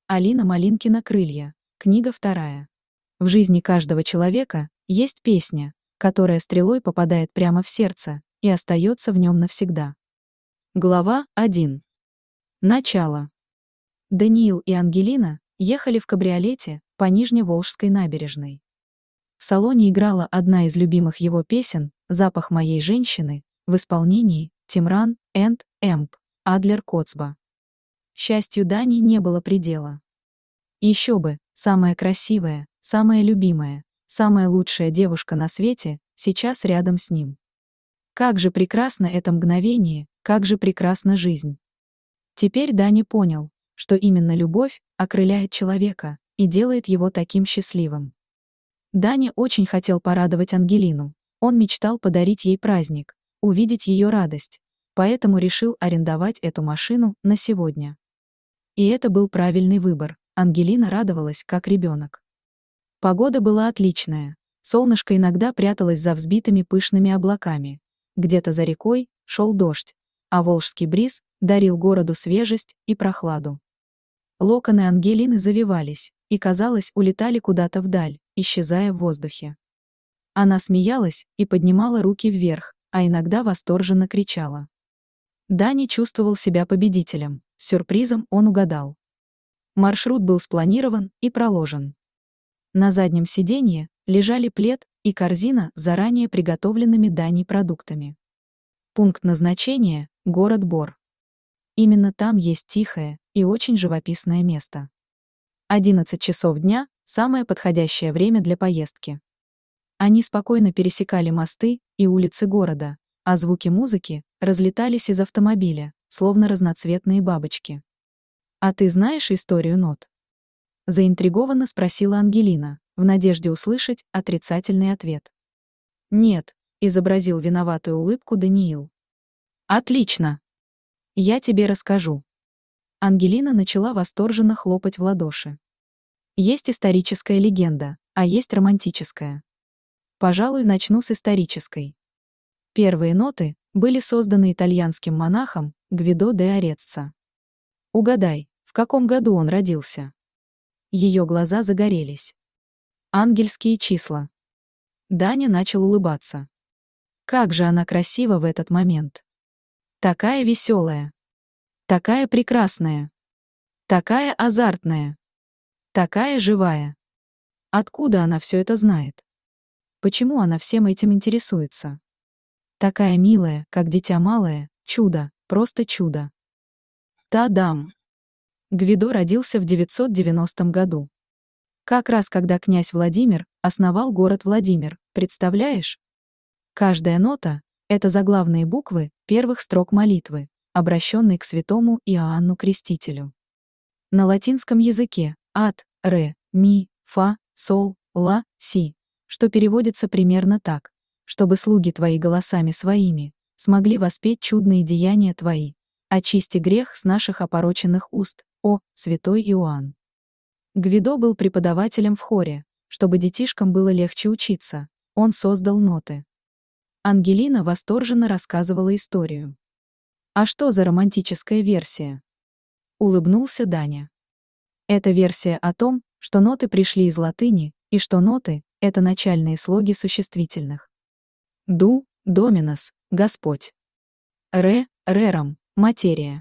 Алина Малинкина «Крылья». Книга 2. В жизни каждого человека есть песня, которая стрелой попадает прямо в сердце и остается в нем навсегда. Глава 1. Начало. Даниил и Ангелина ехали в кабриолете по Нижневолжской набережной. В салоне играла одна из любимых его песен «Запах моей женщины» в исполнении Тимран энд Эмп Адлер Коцба. Счастью Дани не было предела. Еще бы, самая красивая, самая любимая, самая лучшая девушка на свете сейчас рядом с ним. Как же прекрасно это мгновение, как же прекрасна жизнь. Теперь Даня понял, что именно любовь окрыляет человека и делает его таким счастливым. Даня очень хотел порадовать Ангелину, он мечтал подарить ей праздник, увидеть ее радость, поэтому решил арендовать эту машину на сегодня. И это был правильный выбор, Ангелина радовалась как ребенок. Погода была отличная, солнышко иногда пряталось за взбитыми пышными облаками, где-то за рекой шел дождь, а волжский бриз дарил городу свежесть и прохладу. Локоны Ангелины завивались и, казалось, улетали куда-то вдаль, исчезая в воздухе. Она смеялась и поднимала руки вверх, а иногда восторженно кричала. Даня чувствовал себя победителем, с сюрпризом он угадал. Маршрут был спланирован и проложен. На заднем сиденье лежали плед и корзина с заранее приготовленными Даней продуктами. Пункт назначения – город Бор. Именно там есть тихое и очень живописное место. 11 часов дня – самое подходящее время для поездки. Они спокойно пересекали мосты и улицы города, а звуки музыки разлетались из автомобиля, словно разноцветные бабочки. «А ты знаешь историю нот?» Заинтригованно спросила Ангелина, в надежде услышать отрицательный ответ. «Нет», — изобразил виноватую улыбку Даниил. «Отлично! Я тебе расскажу». Ангелина начала восторженно хлопать в ладоши. Есть историческая легенда, а есть романтическая. Пожалуй, начну с исторической. Первые ноты были созданы итальянским монахом Гвидо де Ореццо. Угадай, в каком году он родился? Ее глаза загорелись. Ангельские числа. Даня начал улыбаться. Как же она красива в этот момент. Такая веселая. Такая прекрасная. Такая азартная. Такая живая. Откуда она все это знает? Почему она всем этим интересуется? Такая милая, как дитя малое, чудо, просто чудо. Та-дам! Гвидо родился в 990 году. Как раз когда князь Владимир основал город Владимир, представляешь? Каждая нота — это заглавные буквы первых строк молитвы, обращенной к святому Иоанну Крестителю. На латинском языке ад, ре, ми, фа, сол, ла, си, что переводится примерно так, чтобы слуги твои голосами своими смогли воспеть чудные деяния твои. Очисти грех с наших опороченных уст, о, святой Иоанн. Гвидо был преподавателем в хоре, чтобы детишкам было легче учиться, он создал ноты. Ангелина восторженно рассказывала историю. А что за романтическая версия? Улыбнулся Даня. Это версия о том, что ноты пришли из латыни, и что ноты — это начальные слоги существительных. Ду, доминос, Господь. Ре, рером, материя.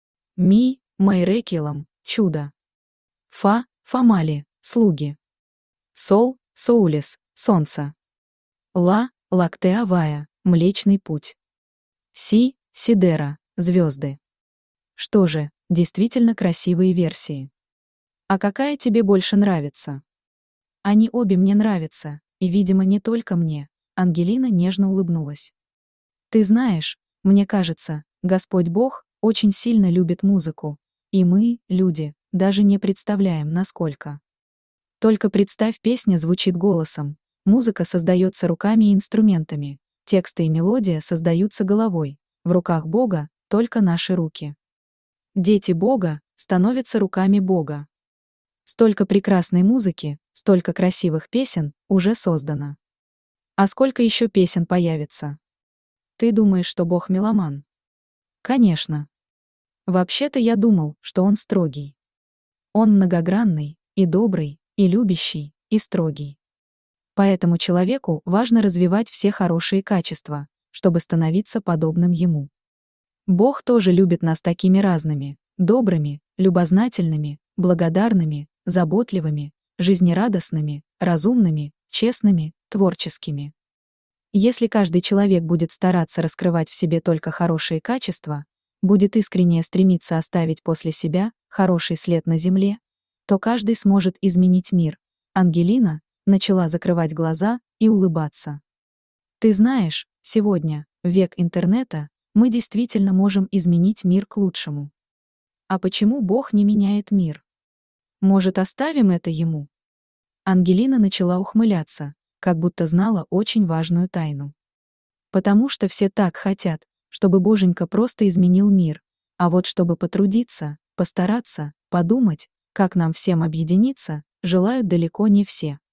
Ми, майрекилом, чудо. Фа, фамали, слуги. Сол, соулис, солнце. Ла, лактеавая, млечный путь. Си, сидера, звезды. Что же, действительно красивые версии. А какая тебе больше нравится? Они обе мне нравятся, и, видимо, не только мне. Ангелина нежно улыбнулась. Ты знаешь, мне кажется, Господь Бог очень сильно любит музыку, и мы, люди, даже не представляем, насколько. Только представь, песня звучит голосом, музыка создается руками и инструментами, тексты и мелодия создаются головой, в руках Бога только наши руки. Дети Бога становятся руками Бога. Столько прекрасной музыки, столько красивых песен уже создано. А сколько еще песен появится? Ты думаешь, что Бог меломан? Конечно. Вообще-то я думал, что он строгий. Он многогранный, и добрый, и любящий, и строгий. Поэтому человеку важно развивать все хорошие качества, чтобы становиться подобным ему. Бог тоже любит нас такими разными, добрыми, любознательными, благодарными, заботливыми, жизнерадостными, разумными, честными, творческими. Если каждый человек будет стараться раскрывать в себе только хорошие качества, будет искренне стремиться оставить после себя хороший след на земле, то каждый сможет изменить мир. Ангелина начала закрывать глаза и улыбаться. Ты знаешь, сегодня, в век интернета, мы действительно можем изменить мир к лучшему. А почему Бог не меняет мир? Может, оставим это ему? Ангелина начала ухмыляться, как будто знала очень важную тайну. Потому что все так хотят, чтобы Боженька просто изменил мир, а вот чтобы потрудиться, постараться, подумать, как нам всем объединиться, желают далеко не все.